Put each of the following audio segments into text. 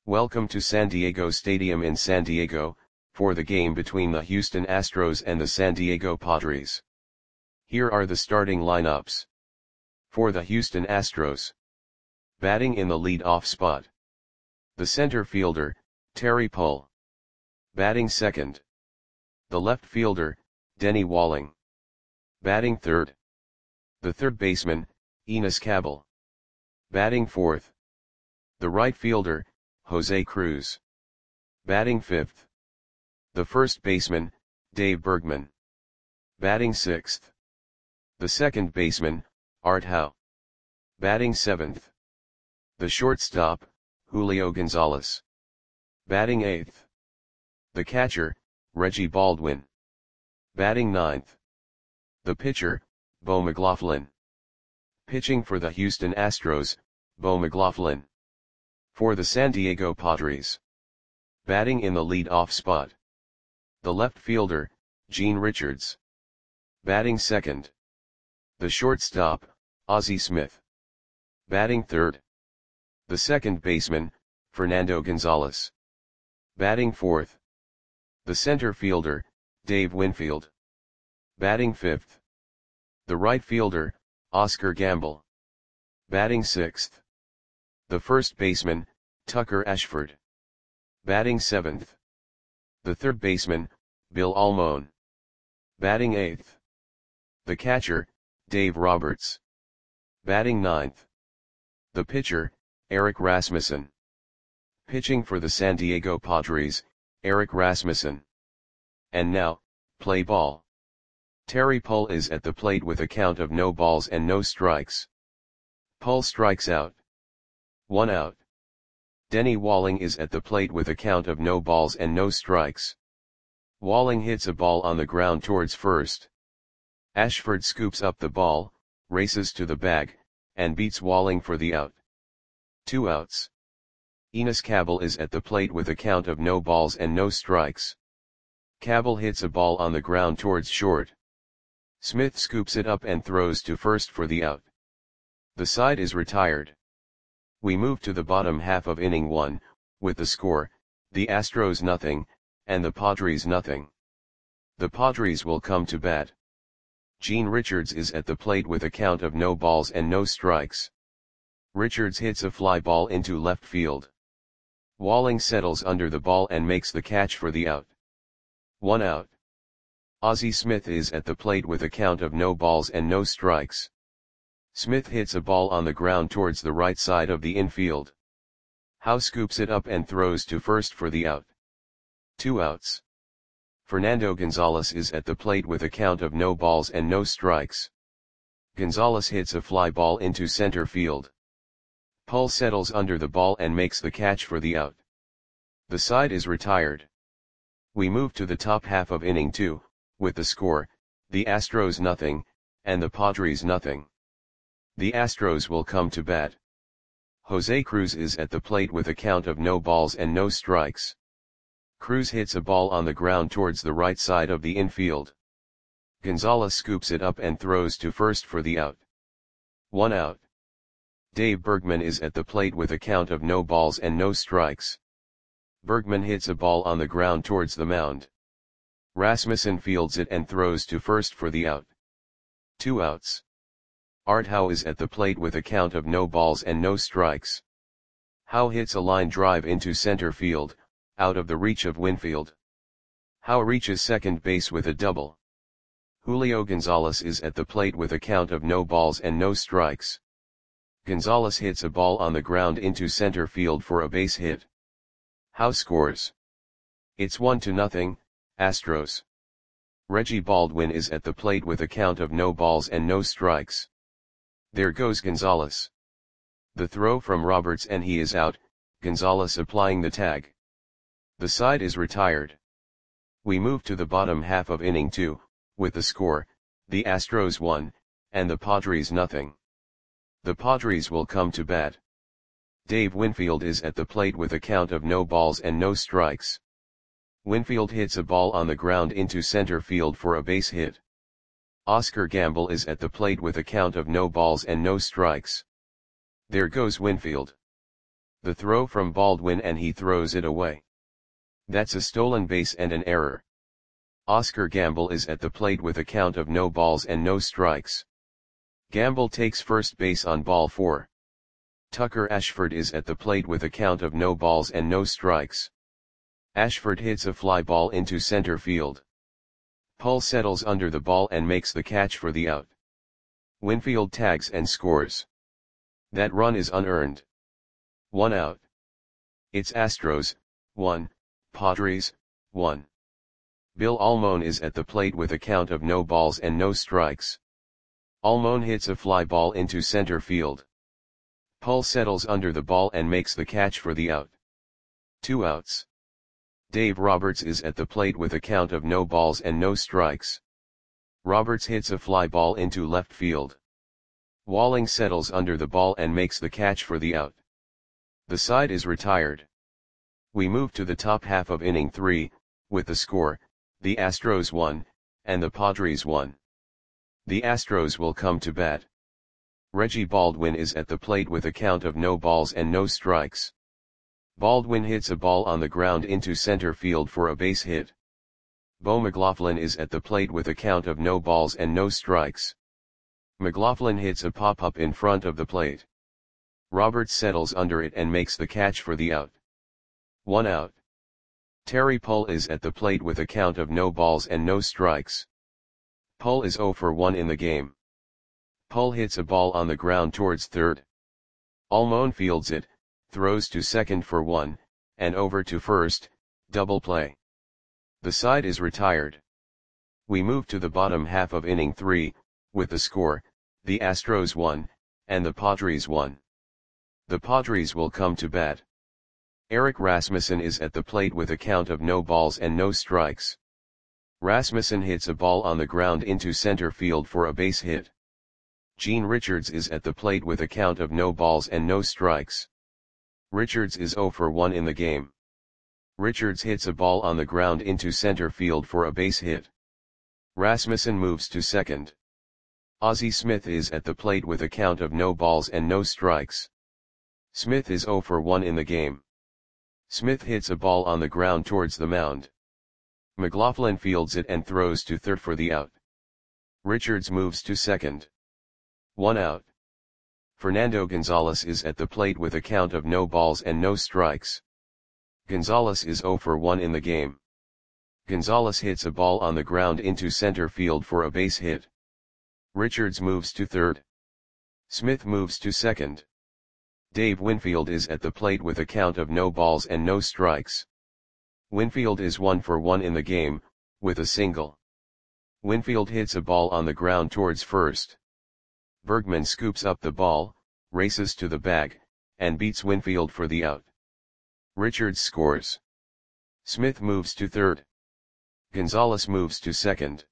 Welcome to San Diego Stadium in San Diego, for the game between the Houston Astros and the San Diego Padres. Here are the starting lineups. For the Houston Astros. Batting in the lead-off spot. The center fielder, Terry Pull. Batting second. The left fielder, Denny Walling. Batting third. The third baseman, Enos Cabell. Batting fourth. The right fielder, Jose Cruz. Batting fifth. The first baseman, Dave Bergman. Batting sixth. The second baseman, Art Howe. Batting seventh. The shortstop, Julio Gonzalez. Batting eighth. The catcher, Reggie Baldwin. Batting ninth. The pitcher, Bo McLaughlin. Pitching for the Houston Astros, Bo McLaughlin. For the San Diego Padres. Batting in the lead-off spot. The left fielder, Gene Richards. Batting second. The shortstop, Ozzie Smith. Batting third. The second baseman, Fernando Gonzalez. Batting fourth. The center fielder, Dave Winfield. Batting fifth. The right fielder, Oscar Gamble. Batting sixth. The first baseman, Tucker Ashford. Batting seventh. The third baseman, Bill Almon. Batting eighth. The catcher, Dave Roberts. Batting ninth. The pitcher, Eric Rasmussen. Pitching for the San Diego Padres, Eric Rasmussen. And now, play ball. Terry Pull is at the plate with a count of no balls and no strikes. Pull strikes out. 1 out. Denny Walling is at the plate with a count of no balls and no strikes. Walling hits a ball on the ground towards first. Ashford scoops up the ball, races to the bag, and beats Walling for the out. 2 outs. Enos Cabell is at the plate with a count of no balls and no strikes. Cabell hits a ball on the ground towards short. Smith scoops it up and throws to first for the out. The side is retired. We move to the bottom half of inning 1, with the score, the Astros nothing, and the Padres nothing. The Padres will come to bat. Gene Richards is at the plate with a count of no balls and no strikes. Richards hits a fly ball into left field. Walling settles under the ball and makes the catch for the out. 1 out. Ozzie Smith is at the plate with a count of no balls and no strikes. Smith hits a ball on the ground towards the right side of the infield. Howe scoops it up and throws to first for the out. 2 outs. Fernando Gonzalez is at the plate with a count of no balls and no strikes. Gonzalez hits a fly ball into center field. Pull settles under the ball and makes the catch for the out. The side is retired. We move to the top half of inning 2, with the score, the Astros nothing, and the Padres nothing. The Astros will come to bat. Jose Cruz is at the plate with a count of no balls and no strikes. Cruz hits a ball on the ground towards the right side of the infield. Gonzalez scoops it up and throws to first for the out. 1 out. Dave Bergman is at the plate with a count of no balls and no strikes. Bergman hits a ball on the ground towards the mound. Rasmussen fields it and throws to first for the out. 2 outs. Art Howe is at the plate with a count of no balls and no strikes. Howe hits a line drive into center field, out of the reach of Winfield. Howe reaches second base with a double. Julio Gonzalez is at the plate with a count of no balls and no strikes. Gonzalez hits a ball on the ground into center field for a base hit. Howe scores. It's 1-0, Astros. Reggie Baldwin is at the plate with a count of no balls and no strikes. There goes Gonzalez. The throw from Roberts and he is out, Gonzalez applying the tag. The side is retired. We move to the bottom half of inning 2, with the score, the Astros 1, and the Padres nothing. The Padres will come to bat. Dave Winfield is at the plate with a count of no balls and no strikes. Winfield hits a ball on the ground into center field for a base hit. Oscar Gamble is at the plate with a count of no balls and no strikes. There goes Winfield. The throw from Baldwin and he throws it away. That's a stolen base and an error. Oscar Gamble is at the plate with a count of no balls and no strikes. Gamble takes first base on ball 4. Tucker Ashford is at the plate with a count of no balls and no strikes. Ashford hits a fly ball into center field. Pull settles under the ball and makes the catch for the out. Winfield tags and scores. That run is unearned. 1 out. It's Astros, 1, Padres, 1. Bill Almon is at the plate with a count of no balls and no strikes. Almon hits a fly ball into center field. Pull settles under the ball and makes the catch for the out. 2 outs. Dave Roberts is at the plate with a count of no balls and no strikes. Roberts hits a fly ball into left field. Walling settles under the ball and makes the catch for the out. The side is retired. We move to the top half of inning 3, with the score, the Astros 1, and the Padres 1. The Astros will come to bat. Reggie Baldwin is at the plate with a count of no balls and no strikes. Baldwin hits a ball on the ground into center field for a base hit. Bo McLaughlin is at the plate with a count of no balls and no strikes. McLaughlin hits a pop-up in front of the plate. Roberts settles under it and makes the catch for the out. 1 out. Terry Pull is at the plate with a count of no balls and no strikes. Pull is 0 for 1 in the game. Pull hits a ball on the ground towards third. Almon fields it, throws to second for 1, and over to first, double play. The side is retired. We move to the bottom half of inning 3, with the score, the Astros 1, and the Padres 1. The Padres will come to bat. Eric Rasmussen is at the plate with a count of no balls and no strikes. Rasmussen hits a ball on the ground into center field for a base hit. Gene Richards is at the plate with a count of no balls and no strikes. Richards is 0 for 1 in the game. Richards hits a ball on the ground into center field for a base hit. Rasmussen moves to second. Ozzie Smith is at the plate with a count of no balls and no strikes. Smith is 0 for 1 in the game. Smith hits a ball on the ground towards the mound. McLaughlin fields it and throws to third for the out. Richards moves to second. 1 out. Fernando Gonzalez is at the plate with a count of no balls and no strikes. Gonzalez is 0 for 1 in the game. Gonzalez hits a ball on the ground into center field for a base hit. Richards moves to third. Smith moves to second. Dave Winfield is at the plate with a count of no balls and no strikes. Winfield is 1 for 1 in the game, with a single. Winfield hits a ball on the ground towards first. Bergman scoops up the ball, races to the bag, and beats Winfield for the out. Richards scores. Smith moves to third. Gonzalez moves to second.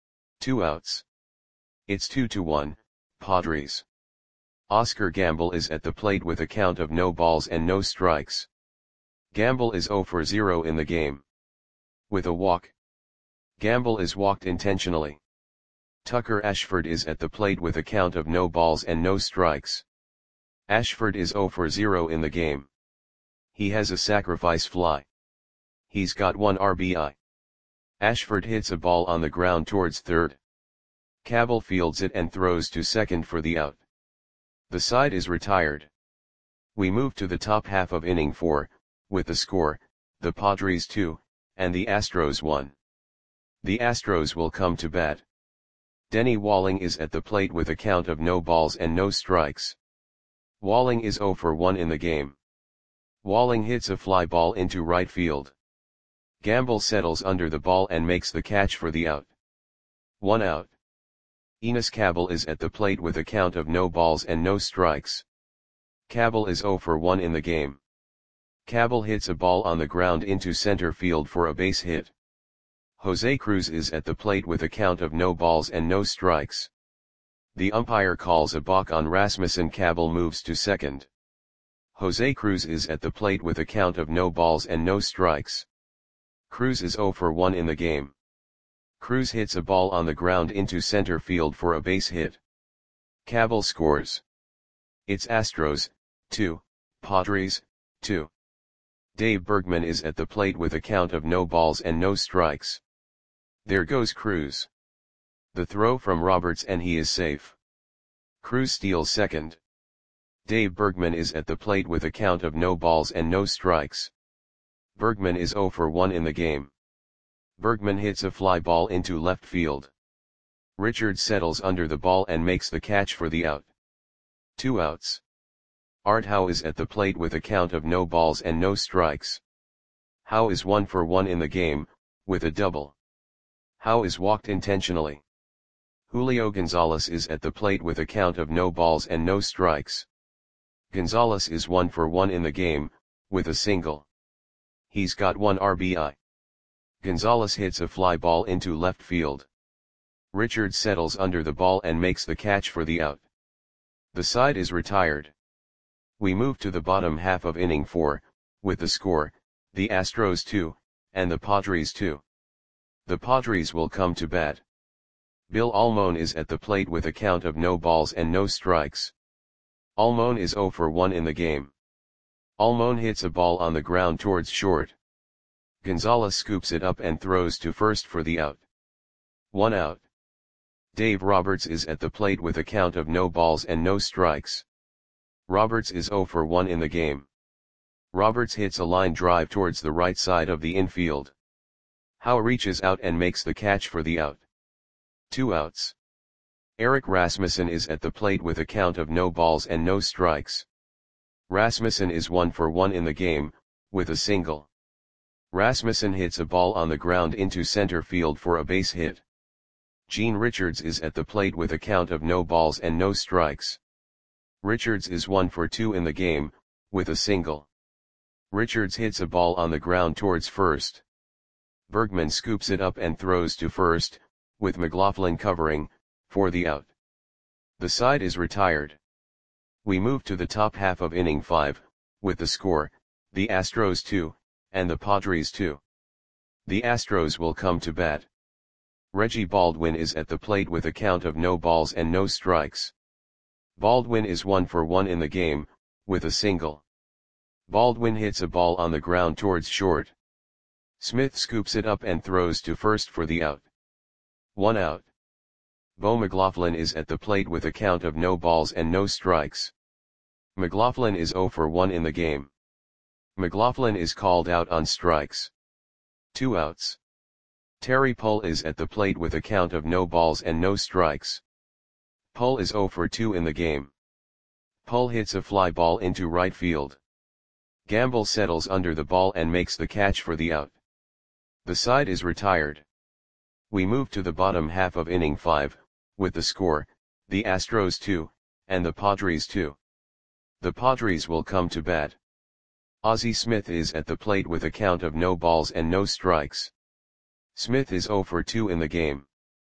2 outs. It's 2-1, Padres. Oscar Gamble is at the plate with a count of no balls and no strikes. Gamble is 0 for 0 in the game. With a walk. Gamble is walked intentionally. Tucker Ashford is at the plate with a count of no balls and no strikes. Ashford is 0 for 0 in the game. He has a sacrifice fly. He's got 1 RBI. Ashford hits a ball on the ground towards third. Cabell fields it and throws to second for the out. The side is retired. We move to the top half of inning 4, with the score, the Padres 2, and the Astros 1. The Astros will come to bat. Denny Walling is at the plate with a count of no balls and no strikes. Walling is 0 for 1 in the game. Walling hits a fly ball into right field. Gamble settles under the ball and makes the catch for the out. 1 out. Enos Cabell is at the plate with a count of no balls and no strikes. Cabell is 0 for 1 in the game. Cabell hits a ball on the ground into center field for a base hit. Jose Cruz is at the plate with a count of no balls and no strikes. The umpire calls a balk on Rasmussen. Cabell moves to second. Jose Cruz is at the plate with a count of no balls and no strikes. Cruz is 0 for 1 in the game. Cruz hits a ball on the ground into center field for a base hit. Cabell scores. It's Astros, 2, Padres, 2. Dave Bergman is at the plate with a count of no balls and no strikes. There goes Cruz. The throw from Roberts and he is safe. Cruz steals second. Dave Bergman is at the plate with a count of no balls and no strikes. Bergman is 0 for 1 in the game. Bergman hits a fly ball into left field. Richards settles under the ball and makes the catch for the out. 2 outs. Art Howe is at the plate with a count of no balls and no strikes. Howe is 1 for 1 in the game, with a double. Howe is walked intentionally. Julio Gonzalez is at the plate with a count of no balls and no strikes. Gonzalez is 1 for 1 in the game, with a single. He's got 1 RBI. Gonzalez hits a fly ball into left field. Richards settles under the ball and makes the catch for the out. The side is retired. We move to the bottom half of inning 4, with the score, the Astros 2, and the Padres 2. The Padres will come to bat. Bill Almon is at the plate with a count of no balls and no strikes. Almon is 0 for 1 in the game. Almon hits a ball on the ground towards short. Gonzalez scoops it up and throws to first for the out. 1 out. Dave Roberts is at the plate with a count of no balls and no strikes. Roberts is 0 for 1 in the game. Roberts hits a line drive towards the right side of the infield. Howe reaches out and makes the catch for the out. 2 outs. Eric Rasmussen is at the plate with a count of no balls and no strikes. Rasmussen is 1 for 1 in the game, with a single. Rasmussen hits a ball on the ground into center field for a base hit. Gene Richards is at the plate with a count of no balls and no strikes. Richards is 1 for 2 in the game, with a single. Richards hits a ball on the ground towards first. Bergman scoops it up and throws to first, with McLaughlin covering, for the out. The side is retired. We move to the top half of inning 5, with the score, the Astros 2, and the Padres 2. The Astros will come to bat. Reggie Baldwin is at the plate with a count of no balls and no strikes. Baldwin is 1 for 1 in the game, with a single. Baldwin hits a ball on the ground towards short. Smith scoops it up and throws to first for the out. 1 out. Bo McLaughlin is at the plate with a count of no balls and no strikes. McLaughlin is 0 for 1 in the game. McLaughlin is called out on strikes. 2 outs. Terry Pull is at the plate with a count of no balls and no strikes. Pull is 0 for 2 in the game. Pull hits a fly ball into right field. Gamble settles under the ball and makes the catch for the out. The side is retired. We move to the bottom half of inning 5, with the score, the Astros 2, and the Padres 2. The Padres will come to bat. Ozzie Smith is at the plate with a count of no balls and no strikes. Smith is 0 for 2 in the game.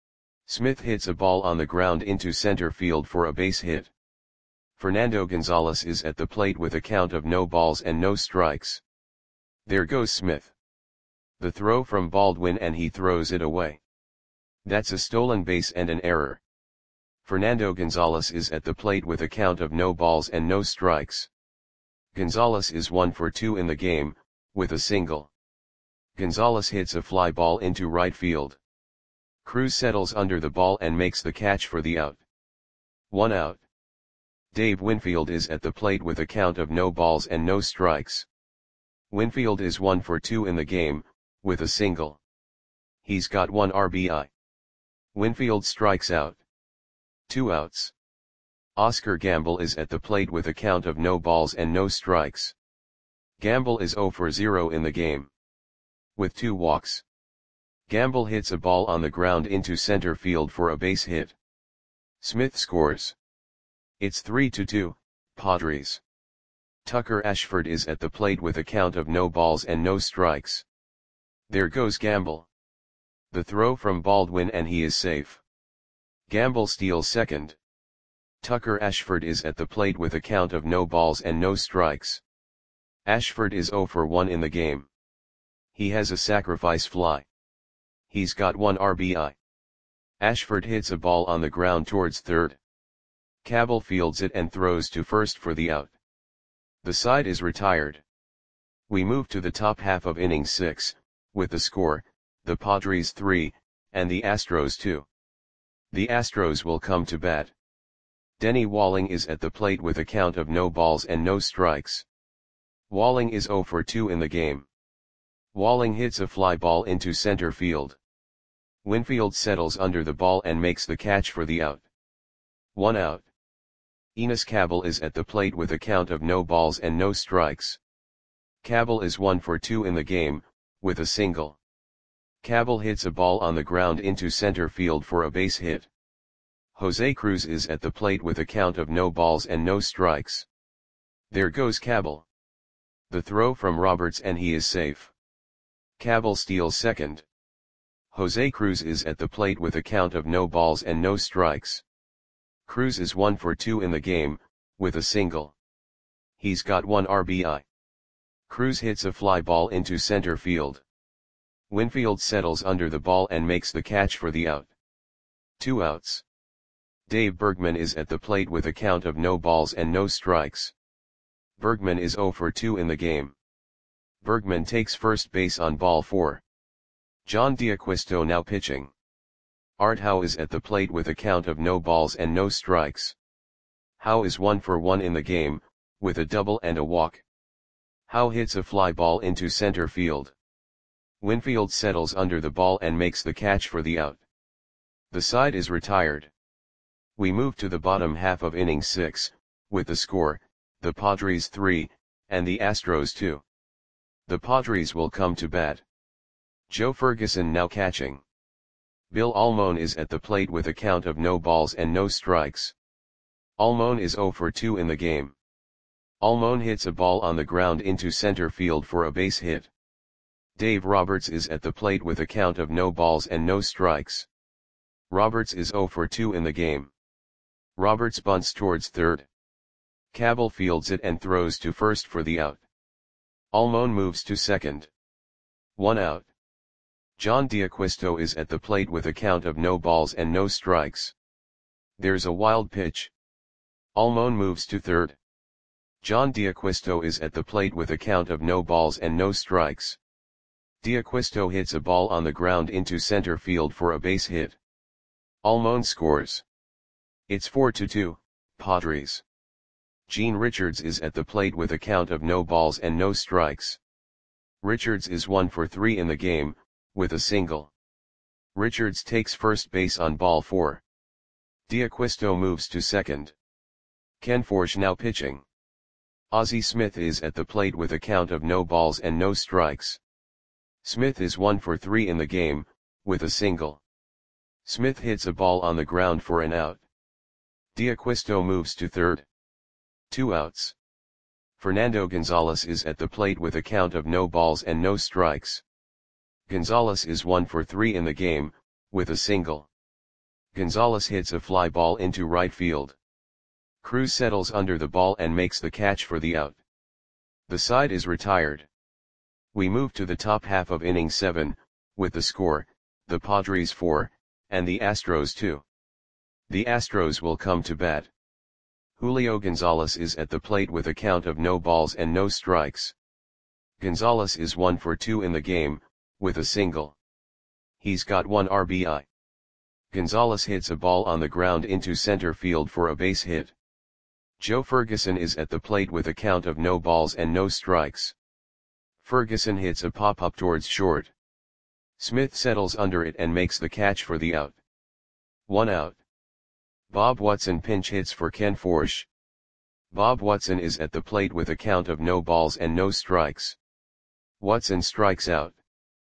Smith hits a ball on the ground into center field for a base hit. Fernando Gonzalez is at the plate with a count of no balls and no strikes. There goes Smith. The throw from Baldwin and he throws it away. That's a stolen base and an error. Fernando Gonzalez is at the plate with a count of no balls and no strikes. Gonzalez is 1 for 2 in the game, with a single. Gonzalez hits a fly ball into right field. Cruz settles under the ball and makes the catch for the out. 1 out. Dave Winfield is at the plate with a count of no balls and no strikes. Winfield is 1 for 2 in the game, with a single. He's got 1 RBI. Winfield strikes out. 2 outs. Oscar Gamble is at the plate with a count of no balls and no strikes. Gamble is 0 for 0 in the game. With 2 walks. Gamble hits a ball on the ground into center field for a base hit. Smith scores. It's 3-2, Padres. Tucker Ashford is at the plate with a count of no balls and no strikes. There goes Gamble. The throw from Baldwin and he is safe. Gamble steals second. Tucker Ashford is at the plate with a count of no balls and no strikes. Ashford is 0 for 1 in the game. He has a sacrifice fly. He's got 1 RBI. Ashford hits a ball on the ground towards third. Cabell fields it and throws to first for the out. The side is retired. We move to the top half of inning 6, with the score, the Padres 3, and the Astros 2. The Astros will come to bat. Denny Walling is at the plate with a count of no balls and no strikes. Walling is 0 for 2 in the game. Walling hits a fly ball into center field. Winfield settles under the ball and makes the catch for the out. 1 out. Enos Cabell is at the plate with a count of no balls and no strikes. Cabell is 1 for 2 in the game, with a single. Cabell hits a ball on the ground into center field for a base hit. Jose Cruz is at the plate with a count of no balls and no strikes. There goes Cabell. The throw from Roberts and he is safe. Cabell steals second. Jose Cruz is at the plate with a count of no balls and no strikes. Cruz is 1 for 2 in the game, with a single. He's got 1 RBI. Cruz hits a fly ball into center field. Winfield settles under the ball and makes the catch for the out. 2 outs. Dave Bergman is at the plate with a count of no balls and no strikes. Bergman is 0 for 2 in the game. Bergman takes first base on ball 4. John D'Acquisto now pitching. Art Howe is at the plate with a count of no balls and no strikes. Howe is 1 for 1 in the game, with a double and a walk. Howe hits a fly ball into center field. Winfield settles under the ball and makes the catch for the out. The side is retired. We move to the bottom half of inning 6, with the score, the Padres 3, and the Astros 2. The Padres will come to bat. Joe Ferguson now catching. Bill Almon is at the plate with a count of no balls and no strikes. Almon is 0 for 2 in the game. Almon hits a ball on the ground into center field for a base hit. Dave Roberts is at the plate with a count of no balls and no strikes. Roberts is 0 for 2 in the game. Roberts bunts towards third. Cabell fields it and throws to first for the out. Almon moves to second. 1 out. John D'Acquisto is at the plate with a count of no balls and no strikes. There's a wild pitch. Almon moves to third. John D'Acquisto is at the plate with a count of no balls and no strikes. D'Acquisto hits a ball on the ground into center field for a base hit. Almon scores. It's 4-2, Padres. Gene Richards is at the plate with a count of no balls and no strikes. Richards is 1 for 3 in the game, with a single. Richards takes first base on ball 4. D'Acquisto moves to second. Ken Forsch now pitching. Ozzie Smith is at the plate with a count of no balls and no strikes. Smith is 1 for 3 in the game, with a single. Smith hits a ball on the ground for an out. D'Acquisto moves to third. 2 outs. Fernando Gonzalez is at the plate with a count of no balls and no strikes. Gonzalez is 1 for 3 in the game, with a single. Gonzalez hits a fly ball into right field. Cruz settles under the ball and makes the catch for the out. The side is retired. We move to the top half of inning 7, with the score, the Padres 4, and the Astros 2. The Astros will come to bat. Julio Gonzalez is at the plate with a count of no balls and no strikes. Gonzalez is 1 for 2 in the game, with a single. He's got 1 RBI. Gonzalez hits a ball on the ground into center field for a base hit. Joe Ferguson is at the plate with a count of no balls and no strikes. Ferguson hits a pop-up towards short. Smith settles under it and makes the catch for the out. 1 out. Bob Watson pinch hits for Ken Forsch. Bob Watson is at the plate with a count of no balls and no strikes. Watson strikes out.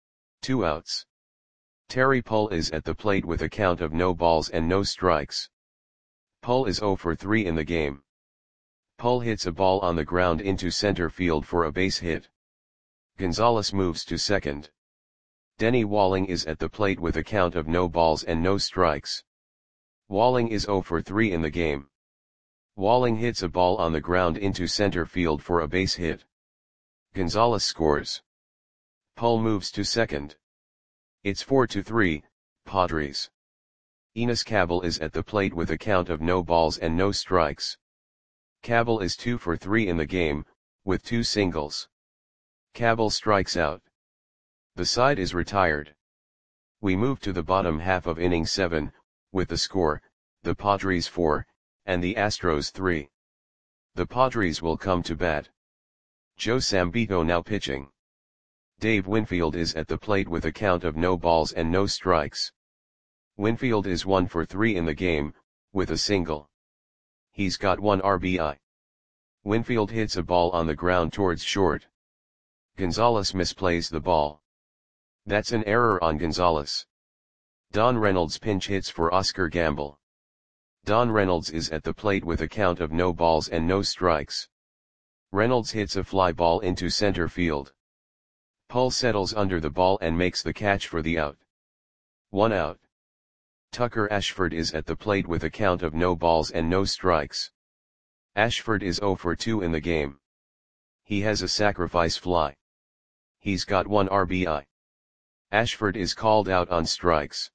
2 outs. Terry Pull is at the plate with a count of no balls and no strikes. Pull is 0 for 3 in the game. Pull hits a ball on the ground into center field for a base hit. Gonzalez moves to second. Denny Walling is at the plate with a count of no balls and no strikes. Walling is 0 for 3 in the game. Walling hits a ball on the ground into center field for a base hit. Gonzalez scores. Pull moves to second. It's 4-3, Padres. Enos Cabell is at the plate with a count of no balls and no strikes. Cabell is 2 for 3 in the game, with 2 singles. Cabell strikes out. The side is retired. We move to the bottom half of inning 7, with the score, the Padres 4, and the Astros 3. The Padres will come to bat. Joe Sambito now pitching. Dave Winfield is at the plate with a count of no balls and no strikes. Winfield is 1 for 3 in the game, with a single. He's got 1 RBI. Winfield hits a ball on the ground towards short. Gonzalez misplays the ball. That's an error on Gonzalez. Don Reynolds pinch hits for Oscar Gamble. Don Reynolds is at the plate with a count of no balls and no strikes. Reynolds hits a fly ball into center field. Pull settles under the ball and makes the catch for the out. 1 out. Tucker Ashford is at the plate with a count of no balls and no strikes. Ashford is 0 for 2 in the game. He has a sacrifice fly. He's got 1 RBI. Ashford is called out on strikes.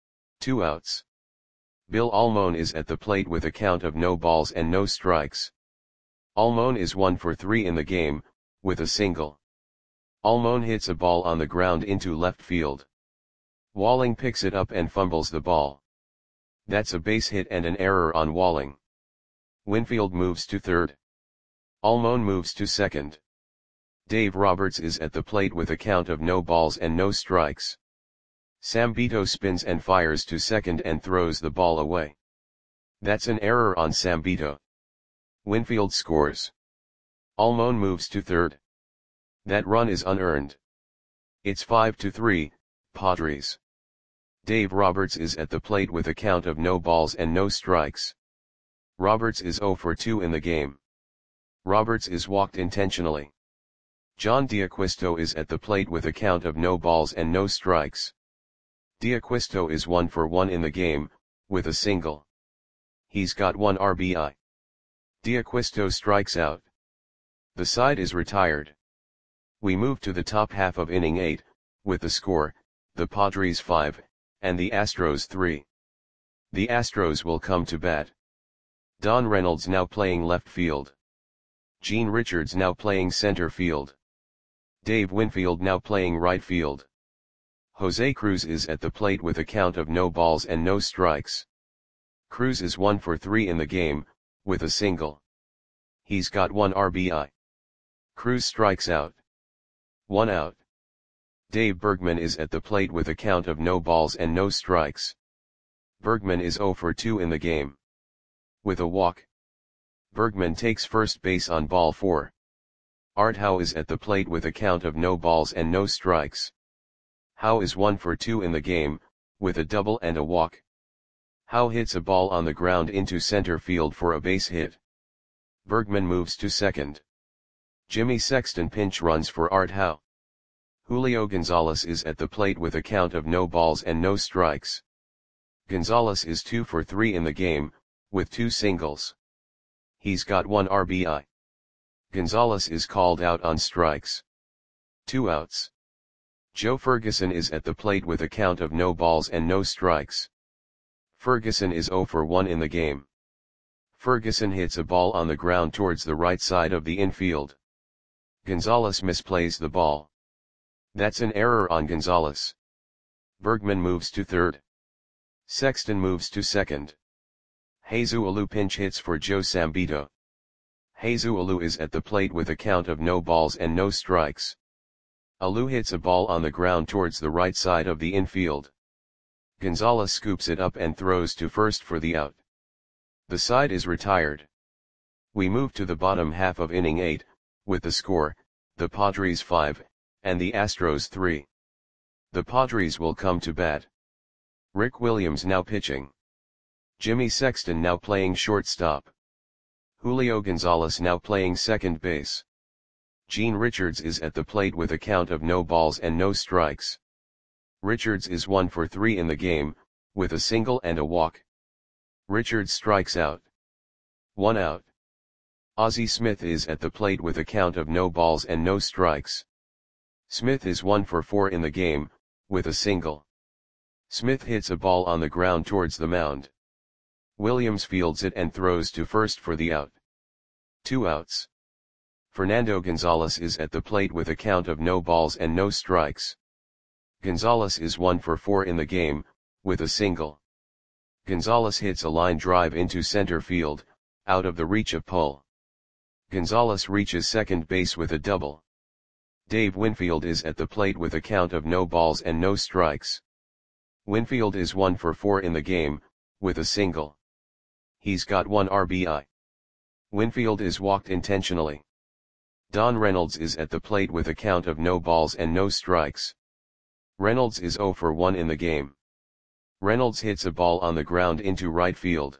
2 outs. Bill Almon is at the plate with a count of no balls and no strikes. Almon is 1 for 3 in the game, with a single. Almon hits a ball on the ground into left field. Walling picks it up and fumbles the ball. That's a base hit and an error on Walling. Winfield moves to third. Almon moves to second. Dave Roberts is at the plate with a count of no balls and no strikes. Sambito spins and fires to second and throws the ball away. That's an error on Sambito. Winfield scores. Almon moves to third. That run is unearned. It's 5-3, Padres. Dave Roberts is at the plate with a count of no balls and no strikes. Roberts is 0 for 2 in the game. Roberts is walked intentionally. John D'Acquisto is at the plate with a count of no balls and no strikes. D'Acquisto is 1 for 1 in the game, with a single. He's got 1 RBI. D'Acquisto strikes out. The side is retired. We move to the top half of inning 8, with the score, the Padres 5, and the Astros 3. The Astros will come to bat. Don Reynolds now playing left field. Gene Richards now playing center field. Dave Winfield now playing right field. Jose Cruz is at the plate with a count of no balls and no strikes. Cruz is 1 for 3 in the game, with a single. He's got 1 RBI. Cruz strikes out. 1 out. Dave Bergman is at the plate with a count of no balls and no strikes. Bergman is 0 for 2 in the game. With a walk. Bergman takes first base on ball 4. Art Howe is at the plate with a count of no balls and no strikes. Howe is 1 for 2 in the game, with a double and a walk. Howe hits a ball on the ground into center field for a base hit. Bergman moves to second. Jimmy Sexton pinch runs for Art Howe. Julio Gonzalez is at the plate with a count of no balls and no strikes. Gonzalez is 2 for 3 in the game, with 2 singles. He's got 1 RBI. Gonzalez is called out on strikes. 2 outs. Joe Ferguson is at the plate with a count of no balls and no strikes. Ferguson is 0 for 1 in the game. Ferguson hits a ball on the ground towards the right side of the infield. Gonzalez misplays the ball. That's an error on Gonzalez. Bergman moves to third. Sexton moves to second. Jesus Alou pinch hits for Joe Sambito. Jesus Alou is at the plate with a count of no balls and no strikes. Alou hits a ball on the ground towards the right side of the infield. Gonzalez scoops it up and throws to first for the out. The side is retired. We move to the bottom half of inning 8, with the score, the Padres 5, and the Astros 3. The Padres will come to bat. Rick Williams now pitching. Jimmy Sexton now playing shortstop. Julio Gonzalez now playing second base. Gene Richards is at the plate with a count of no balls and no strikes. Richards is 1 for 3 in the game, with a single and a walk. Richards strikes out. 1 out. Ozzie Smith is at the plate with a count of no balls and no strikes. Smith is 1 for 4 in the game, with a single. Smith hits a ball on the ground towards the mound. Williams fields it and throws to first for the out. 2 outs. Fernando Gonzalez is at the plate with a count of no balls and no strikes. Gonzalez is 1 for 4 in the game, with a single. Gonzalez hits a line drive into center field, out of the reach of Pull. Gonzalez reaches second base with a double. Dave Winfield is at the plate with a count of no balls and no strikes. Winfield is 1 for 4 in the game, with a single. He's got 1 RBI. Winfield is walked intentionally. Don Reynolds is at the plate with a count of no balls and no strikes. Reynolds is 0 for 1 in the game. Reynolds hits a ball on the ground into right field.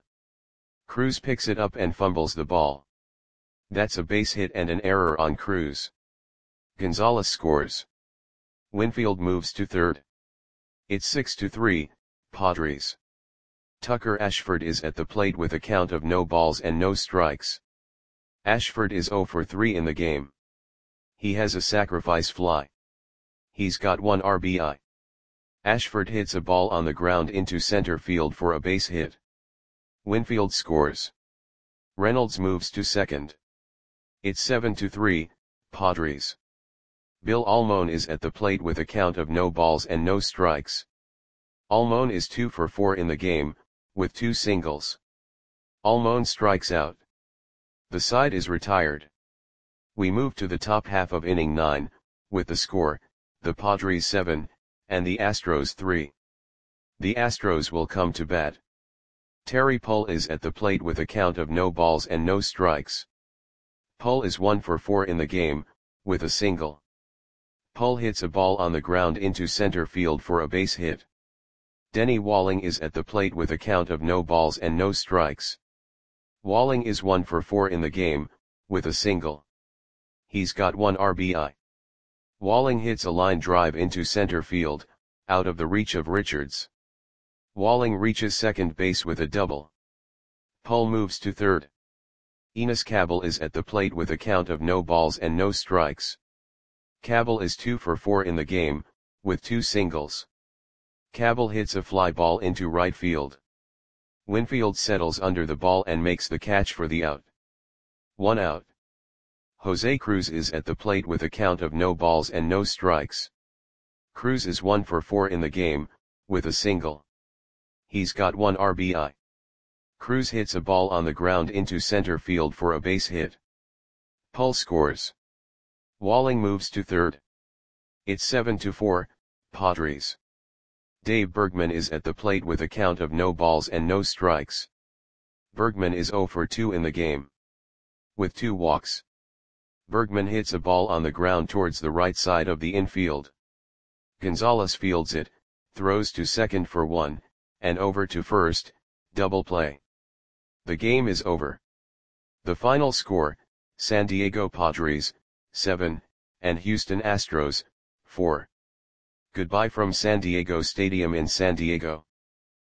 Cruz picks it up and fumbles the ball. That's a base hit and an error on Cruz. Gonzalez scores. Winfield moves to third. It's 6-3, Padres. Tucker Ashford is at the plate with a count of no balls and no strikes. Ashford is 0 for 3 in the game. He has a sacrifice fly. He's got 1 RBI. Ashford hits a ball on the ground into center field for a base hit. Winfield scores. Reynolds moves to second. It's 7-3, Padres. Bill Almon is at the plate with a count of no balls and no strikes. Almon is 2 for 4 in the game, with 2 singles. Almon strikes out. The side is retired. We move to the top half of inning 9, with the score, the Padres 7, and the Astros 3. The Astros will come to bat. Terry Pull is at the plate with a count of no balls and no strikes. Pull is 1 for 4 in the game, with a single. Pull hits a ball on the ground into center field for a base hit. Denny Walling is at the plate with a count of no balls and no strikes. Walling is 1 for 4 in the game, with a single. He's got 1 RBI. Walling hits a line drive into center field, out of the reach of Richards. Walling reaches second base with a double. Pull moves to third. Enos Cabell is at the plate with a count of no balls and no strikes. Cabell is 2 for 4 in the game, with 2 singles. Cabell hits a fly ball into right field. Winfield settles under the ball and makes the catch for the out. 1 out. Jose Cruz is at the plate with a count of no balls and no strikes. Cruz is 1 for 4 in the game, with a single. He's got 1 RBI. Cruz hits a ball on the ground into center field for a base hit. Pull scores. Walling moves to third. It's 7-4, Padres. Dave Bergman is at the plate with a count of no balls and no strikes. Bergman is 0 for 2 in the game. With 2 walks. Bergman hits a ball on the ground towards the right side of the infield. Gonzalez fields it, throws to second for 1, and over to first, double play. The game is over. The final score, San Diego Padres, 7, and Houston Astros, 4. Goodbye from San Diego Stadium in San Diego.